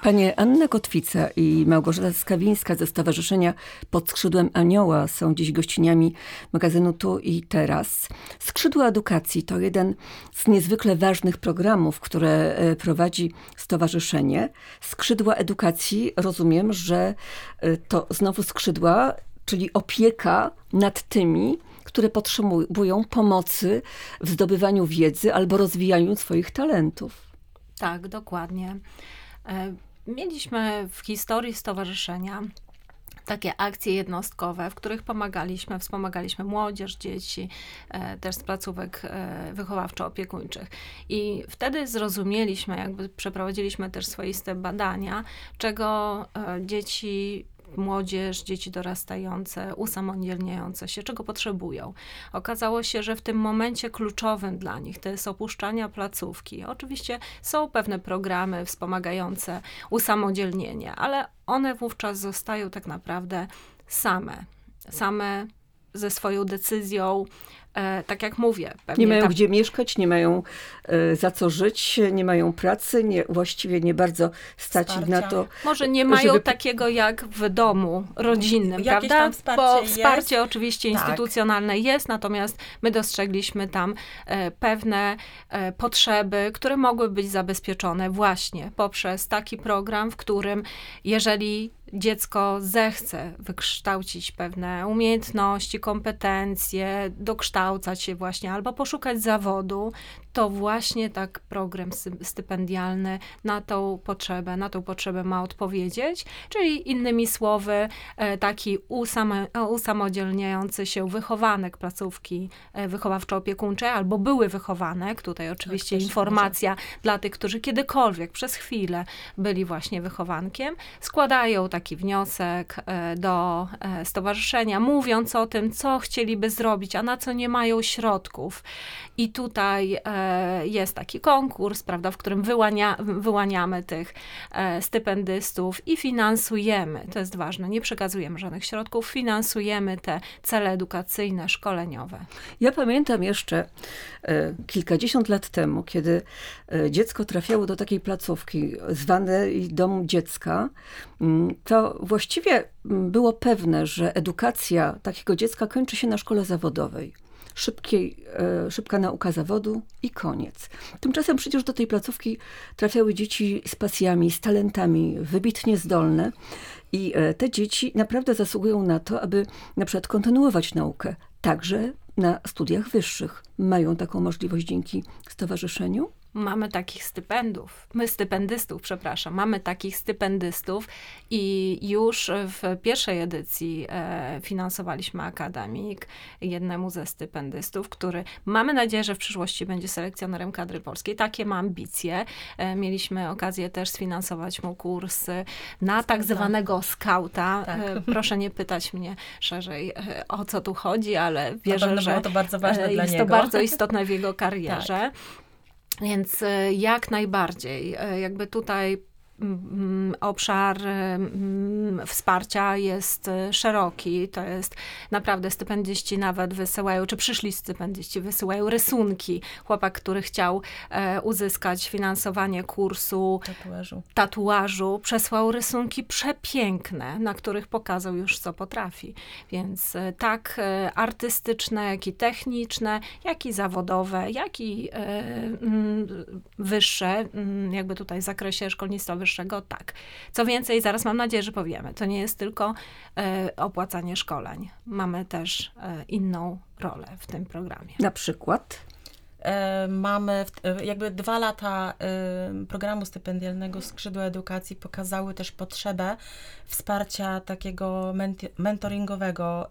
Panie Anna Kotwica i Małgorzata Skawińska ze Stowarzyszenia Pod Skrzydłem Anioła są dziś gościniami magazynu Tu i Teraz. Skrzydła Edukacji to jeden z niezwykle ważnych programów, które prowadzi stowarzyszenie. Skrzydła Edukacji, rozumiem, że to znowu skrzydła, czyli opieka nad tymi, które potrzebują pomocy w zdobywaniu wiedzy albo rozwijaniu swoich talentów. Tak, dokładnie. Mieliśmy w historii stowarzyszenia takie akcje jednostkowe, w których wspomagaliśmy młodzież, dzieci, też z placówek wychowawczo-opiekuńczych. I wtedy zrozumieliśmy, przeprowadziliśmy też swoiste badania, czego młodzież, dzieci dorastające, usamodzielniające się, czego potrzebują. Okazało się, że w tym momencie kluczowym dla nich to jest opuszczanie placówki. Oczywiście są pewne programy wspomagające usamodzielnienie, ale one wówczas zostają tak naprawdę same ze swoją decyzją. Tak jak mówię. Nie mają gdzie mieszkać, nie mają za co żyć, nie mają pracy, właściwie nie bardzo stać ich na to. Może nie mają takiego jak w domu rodzinnym, jakieś prawda? Tam wsparcie wsparcie oczywiście instytucjonalne jest, natomiast my dostrzegliśmy tam pewne potrzeby, które mogły być zabezpieczone właśnie poprzez taki program, w którym jeżeli dziecko zechce wykształcić pewne umiejętności, kompetencje, dokształcać się właśnie albo poszukać zawodu, to właśnie tak program stypendialny na tą potrzebę ma odpowiedzieć. Czyli innymi słowy, taki usamodzielniający się wychowanek placówki wychowawczo-opiekuńczej albo były wychowanek, tutaj oczywiście informacja dla tych, którzy kiedykolwiek przez chwilę byli właśnie wychowankiem, składają taki wniosek do stowarzyszenia, mówiąc o tym, co chcieliby zrobić, a na co nie mają środków. I tutaj jest taki konkurs, prawda, w którym wyłaniamy tych stypendystów i finansujemy, to jest ważne, nie przekazujemy żadnych środków, finansujemy te cele edukacyjne, szkoleniowe. Ja pamiętam jeszcze kilkadziesiąt lat temu, kiedy dziecko trafiało do takiej placówki zwanej Dom Dziecka, to właściwie było pewne, że edukacja takiego dziecka kończy się na szkole zawodowej. Szybka nauka zawodu i koniec. Tymczasem przecież do tej placówki trafiały dzieci z pasjami, z talentami, wybitnie zdolne i te dzieci naprawdę zasługują na to, aby na przykład kontynuować naukę, także na studiach wyższych. Mają taką możliwość dzięki stowarzyszeniu? Mamy takich mamy takich stypendystów i już w pierwszej edycji finansowaliśmy akademik jednemu ze stypendystów, który mamy nadzieję, że w przyszłości będzie selekcjonerem kadry polskiej. Takie ma ambicje. Mieliśmy okazję też sfinansować mu kurs na tak zwanego skauta. Tak. Proszę nie pytać mnie szerzej, o co tu chodzi, ale wierzę, że to bardzo ważne dla niego. To bardzo istotne w jego karierze. Tak. Więc jak najbardziej, tutaj obszar wsparcia jest szeroki. To jest naprawdę stypendyści nawet wysyłają, czy przyszli stypendyści wysyłają rysunki. Chłopak, który chciał uzyskać finansowanie kursu tatuażu, przesłał rysunki przepiękne, na których pokazał już, co potrafi. Więc tak artystyczne, jak i techniczne, jak i zawodowe, jak i wyższe, tutaj w zakresie szkolnictwa wyższego, tak. Co więcej, zaraz mam nadzieję, że powiemy, to nie jest tylko opłacanie szkoleń. Mamy też inną rolę w tym programie. Na przykład? Mamy 2 lata programu stypendialnego Skrzydła Edukacji pokazały też potrzebę wsparcia takiego mentoringowego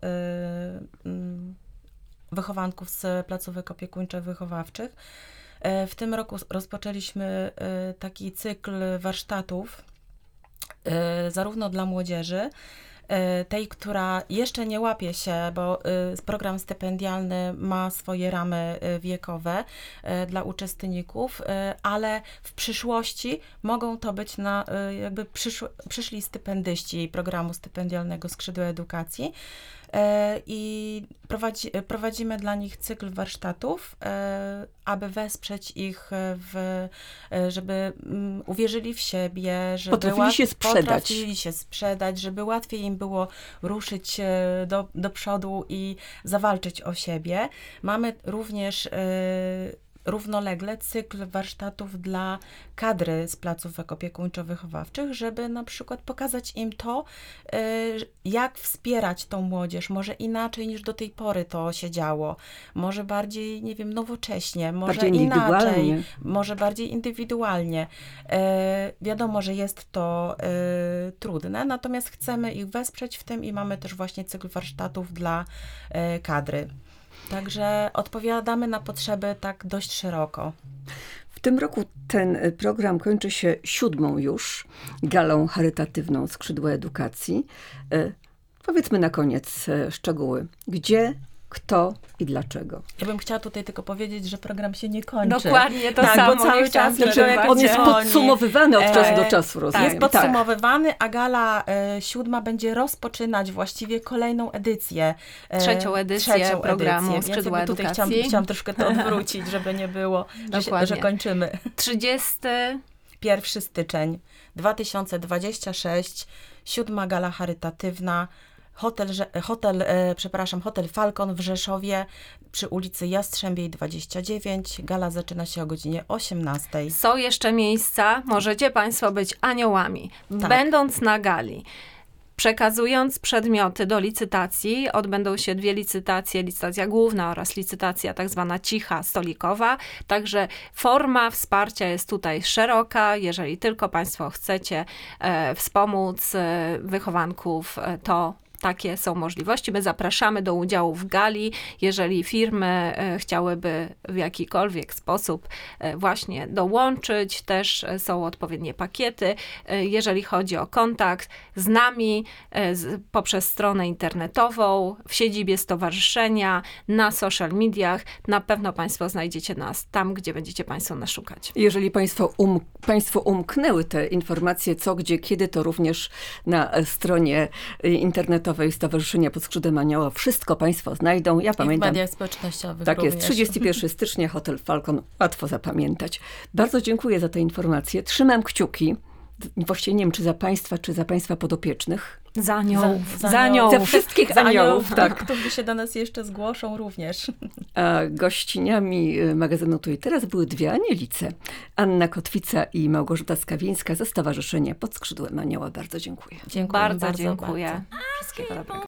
wychowanków z placówek opiekuńczych wychowawczych. W tym roku rozpoczęliśmy taki cykl warsztatów, zarówno dla młodzieży, tej, która jeszcze nie łapie się, bo program stypendialny ma swoje ramy wiekowe dla uczestników, ale w przyszłości mogą to być przyszli stypendyści programu stypendialnego Skrzydła Edukacji. i prowadzimy dla nich cykl warsztatów, aby wesprzeć ich żeby uwierzyli w siebie, żeby potrafili się sprzedać, żeby łatwiej im było ruszyć do przodu i zawalczyć o siebie. Mamy również równolegle cykl warsztatów dla kadry z placówek opiekuńczo-wychowawczych, żeby na przykład pokazać im to, jak wspierać tą młodzież, może inaczej niż do tej pory to się działo, może bardziej, nie wiem, nowocześnie, może inaczej, może bardziej indywidualnie. Wiadomo, że jest to trudne, natomiast chcemy ich wesprzeć w tym i mamy też właśnie cykl warsztatów dla kadry. Także odpowiadamy na potrzeby tak dość szeroko. W tym roku ten program kończy się 7. już galą charytatywną Skrzydła Edukacji. Powiedzmy na koniec szczegóły. Gdzie, kto i dlaczego? Ja bym chciała tutaj tylko powiedzieć, że program się nie kończy. Dokładnie to samo. Bo cały czas on jest podsumowywany od czasu do czasu, rozumiem. Jest podsumowywany, a gala 7 będzie rozpoczynać właściwie kolejną edycję. Trzecią edycję programu Skrzydła Edukacji. Chciałam troszkę to odwrócić, żeby nie było, że kończymy. 31 styczeń 2026, 7 gala charytatywna. Hotel Falcon w Rzeszowie przy ulicy Jastrzębiej 29. Gala zaczyna się o godzinie 18. Są jeszcze miejsca, możecie Państwo być aniołami. Tak. Będąc na gali, przekazując przedmioty do licytacji, odbędą się 2 licytacje, licytacja główna oraz licytacja tak zwana cicha, stolikowa. Także forma wsparcia jest tutaj szeroka. Jeżeli tylko Państwo chcecie wspomóc wychowanków, to takie są możliwości. My zapraszamy do udziału w gali. Jeżeli firmy chciałyby w jakikolwiek sposób właśnie dołączyć, też są odpowiednie pakiety. Jeżeli chodzi o kontakt z nami poprzez stronę internetową, w siedzibie stowarzyszenia, na social mediach, na pewno Państwo znajdziecie nas tam, gdzie będziecie Państwo nas szukać. Jeżeli Państwo umknęły te informacje, co, gdzie, kiedy, to również na stronie internetowej Stowarzyszenia Pod Skrzydłem Anioła wszystko Państwo znajdą. Ja pamiętam. I w mediach społecznościowych tak również. jest, 31 stycznia, Hotel Falcon. Łatwo zapamiętać. Bardzo dziękuję za te informacje. Trzymam kciuki. Właściwie nie wiem, czy za Państwa podopiecznych. Za aniołów. Za wszystkich aniołów, tak. Którzy się do nas jeszcze zgłoszą również. A gościniami magazynu Tu i Teraz były 2 anielice. Anna Kotwica i Małgorzata Skawińska ze Stowarzyszenia Pod Skrzydłem Anioła. Bardzo dziękuję. Bardzo dziękuję. Wszystkiego dobrego.